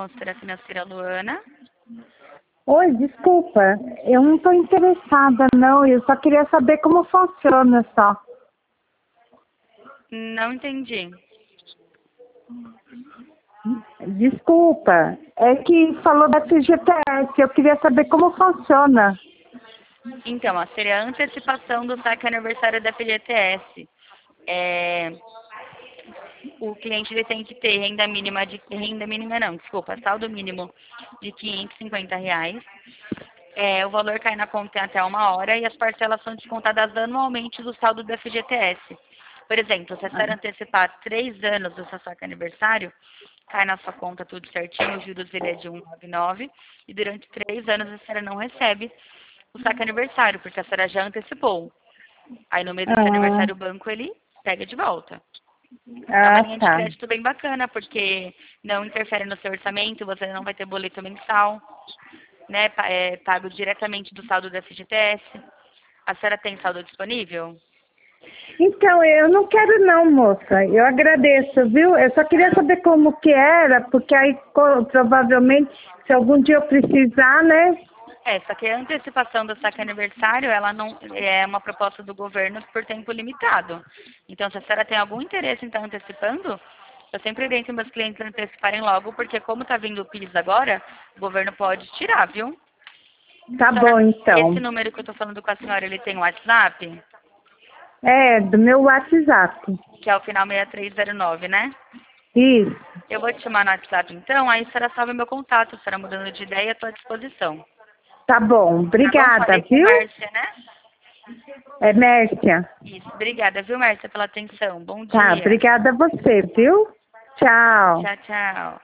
consultora financeira Luana. Oi, desculpa, eu não estou interessada não, eu só queria saber como funciona só. Não entendi. Desculpa, é que falou da FGTS, eu queria saber como funciona. Então, ó, seria a antecipação do saque aniversário da FGTS. O cliente ele tem que ter renda mínima não, desculpa, saldo mínimo de R$ 550. O valor cai na conta em até 1 hora e as parcelas são descontadas anualmente do saldo do FGTS. Por exemplo, se a senhora antecipar 3 anos do seu saque aniversário, cai na sua conta tudo certinho, os juros ele é de 199 e durante 3 anos a senhora não recebe o saque aniversário, porque a senhora já antecipou. Aí no mês do seu Ah, aniversário o banco ele pega de volta. É uma linha de tá. crédito bem bacana, porque não interfere no seu orçamento, você não vai ter boleto mensal, né? Pago diretamente do saldo da FGTS. A senhora tem saldo disponível? Então, eu não quero não, moça, eu agradeço, viu? Eu só queria saber como que era, porque aí provavelmente, se algum dia eu precisar, né? Só que a antecipação do saque aniversário, ela não é uma proposta do governo por tempo limitado. Então, se a senhora tem algum interesse em estar antecipando, eu sempre oriento meus clientes a anteciparem logo, porque como está vindo o PIS agora, o governo pode tirar, viu? Tá bom, Senhora, esse então. número que eu estou falando com a senhora, ele tem WhatsApp, É, do meu WhatsApp. que é o final 6309, né? Isso. Eu vou te chamar no WhatsApp então, aí a senhora salva meu contato, a senhora mudando de ideia, estou à disposição. Tá bom, Tá bom? obrigada, Falei com viu? Márcia, né? É Mércia. Isso. Obrigada, viu, Márcia, pela atenção. Bom Tá, dia. obrigada a você, viu? Tchau. Tchau, tchau.